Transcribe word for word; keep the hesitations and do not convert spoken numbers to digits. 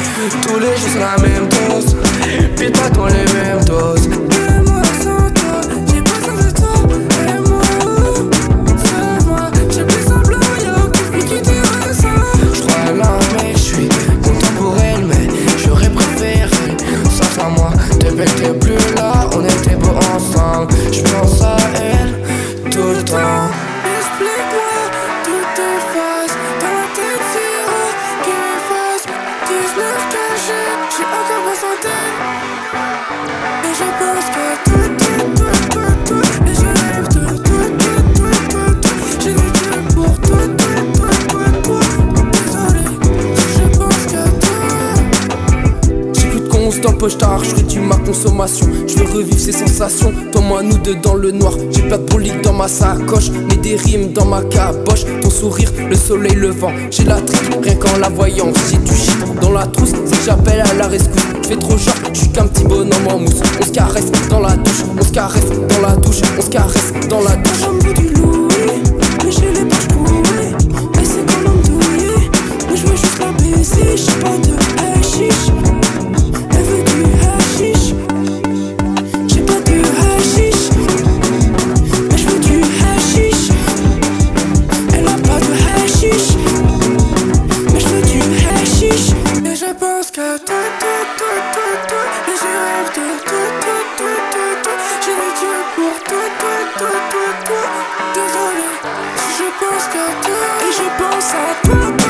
Tous les jours c'est la même dose. Puis pas dans les mêmes doses. Moi sans toi, j'ai besoin de toi. Et moi, sans moi, j'ai plus semblant, y'a aucune fille qui te ressemble. J'crois là mais j'suis content pour elle. Mais j'aurais préféré, sauf à moi. Depuis que t'es plus là, on était beaux ensemble. J'pense à elle tout le temps. Explique-moi toutes tes phases. Dans la tête zéro qui m'efface. dix-neuf cachés, j'ai encore besoin d'elle. Et je pense que toi, toi, toi, toi, toi. Et je rêve de toi, toi, toi, toi, toi. J'ai des dieux pour toi, toi, toi, toi, toi. Désolé, je pense qu'à toi. J'ai plus de conce dans le poche, t'as je réduis ma consommation. Je veux revivre ces sensations, toi moi nous deux dans le noir. J'ai plein de broliques dans ma sacoche, mais des rimes dans ma caboche. Ton sourire, le soleil, le vent, j'ai la tripe, rien qu'en la voyant. J'ai du shit dans la trousse, si j'appelle à la rescousse. J'fais trop genre, j'suis qu'un petit bonhomme en mousse. On se caresse dans la douche, on se caresse dans la douche, on se caresse dans la douche. J'en veux du Louis, mais j'ai les poches trouées. Et c'est comme un douillet, mais je veux juste la baiser. J'ai pas de hashish, elle veut du hashish. J'ai pas de hashish, mais je veux du hashish. Elle a pas de hashish, mais je veux du hashish. Et je pense qu'à toi, toi, toi, toi, toi. Et je rêve de toi, toi, toi, toi, toi. J'ai des dieux pour toi, toi, toi, toi, toi. Désolé, si je pense qu'à toi. Et je pense à toi.